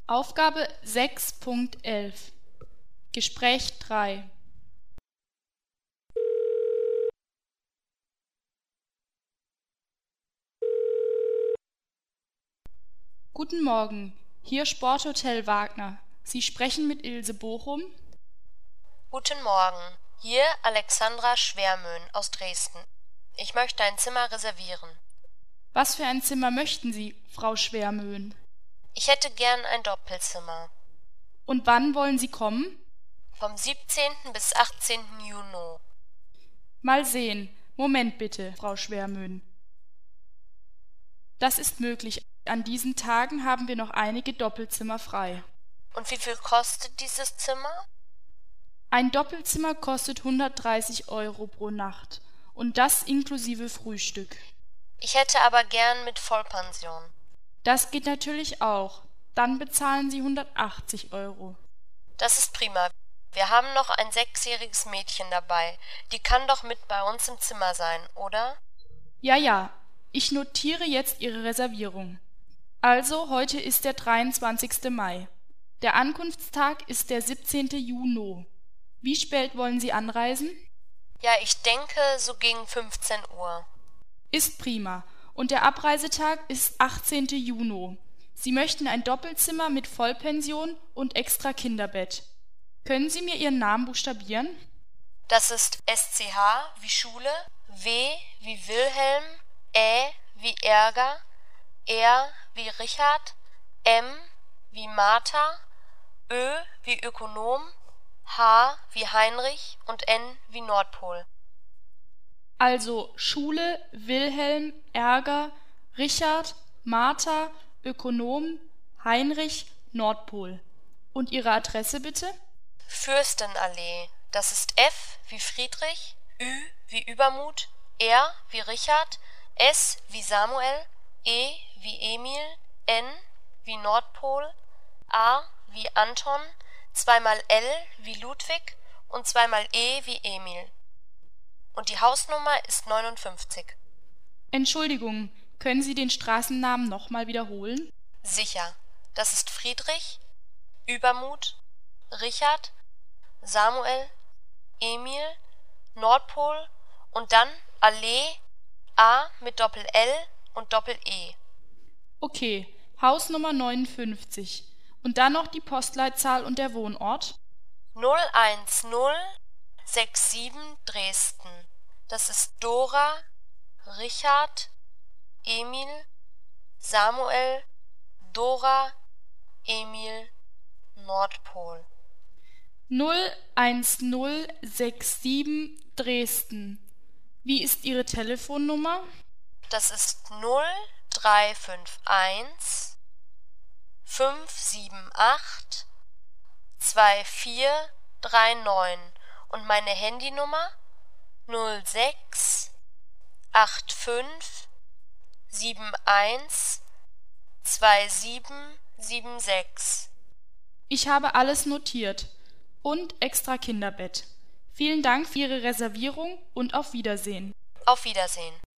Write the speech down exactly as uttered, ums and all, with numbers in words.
Aufgabe sechs Punkt elf Gespräch drei. Guten Morgen, hier Sporthotel Wagner. Sie sprechen mit Ilse Bochum? Guten Morgen, hier Alexandra Schwermöhn aus Dresden. Ich möchte ein Zimmer reservieren. Was für ein Zimmer möchten Sie, Frau Schwermöhn? Ich hätte gern ein Doppelzimmer. Und wann wollen Sie kommen? Vom siebzehnten bis achtzehnten Juni. Mal sehen. Moment bitte, Frau Schwermöhn. Das ist möglich. An diesen Tagen haben wir noch einige Doppelzimmer frei. Und wie viel kostet dieses Zimmer? Ein Doppelzimmer kostet hundertdreißig Euro pro Nacht und das inklusive Frühstück. Ich hätte aber gern mit Vollpension. Das geht natürlich auch. Dann bezahlen Sie hundertachtzig Euro. Das ist prima. Wir haben noch ein sechsjähriges Mädchen dabei. Die kann doch mit bei uns im Zimmer sein, oder? Ja, ja. Ich notiere jetzt Ihre Reservierung. Also, heute ist der dreiundzwanzigste Mai. Der Ankunftstag ist der siebzehnte Juni. Wie spät wollen Sie anreisen? Ja, ich denke so gegen fünfzehn Uhr. Ist prima. Und der Abreisetag ist achtzehnte Juni. Sie möchten ein Doppelzimmer mit Vollpension und extra Kinderbett. Können Sie mir Ihren Namen buchstabieren? Das ist S C H wie Schule, W wie Wilhelm, Ä wie Ärger, R wie Richard, M wie Martha, Ö wie Ökonom, H wie Heinrich und N wie Nordpol. Also Schule, Wilhelm, Ärger, Richard, Martha, Ökonom, Heinrich, Nordpol. Und Ihre Adresse bitte? Fürstenallee. Das ist F wie Friedrich, Ü wie Übermut, R wie Richard, S wie Samuel, E wie Emil, N wie Nordpol, A wie Anton, zweimal L wie Ludwig und zweimal E wie Emil. Und die Hausnummer ist neunundfünfzig. Entschuldigung, können Sie den Straßennamen nochmal wiederholen? Sicher. Das ist Friedrich, Übermut, Richard, Samuel, Emil, Nordpol und dann Allee, A mit Doppel-L und Doppel-E. Okay, Hausnummer neunundfünfzig. Und dann noch die Postleitzahl und der Wohnort? null eins null sechs sieben Dresden. Das ist Dora, Richard, Emil, Samuel, Dora, Emil, Nordpol. null eins null sechs sieben Dresden. Wie ist Ihre Telefonnummer? Das ist null drei fünf eins fünf sieben acht zwei vier drei neun und meine Handynummer null sechs acht fünf sieben eins zwei sieben sieben sechs. Ich habe alles notiert. Und extra Kinderbett. Vielen Dank für Ihre Reservierung und auf Wiedersehen. Auf Wiedersehen.